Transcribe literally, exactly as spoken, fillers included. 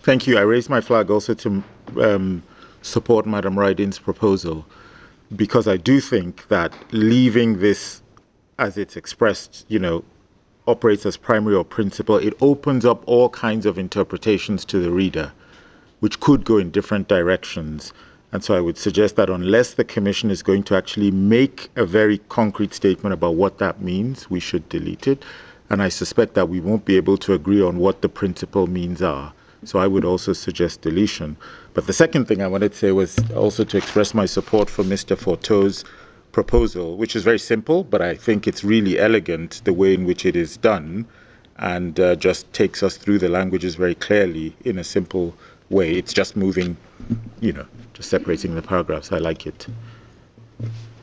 Thank you. I raised my flag also to um, support Madam Rydin's proposal, because I do think that leaving this as it's expressed, you know, operates as primary or principal, it opens up all kinds of interpretations to the reader, which could go in different directions. And so I would suggest that unless the Commission is going to actually make a very concrete statement about what that means, we should delete it. And I suspect that we won't be able to agree on what the principal means are. So I would also suggest deletion. But the second thing I wanted to say was also to express my support for Mister Forteau's proposal, which is very simple, but I think it's really elegant the way in which it is done, and uh, just takes us through the languages very clearly in a simple way. It's just moving, you know, just separating the paragraphs. I like it.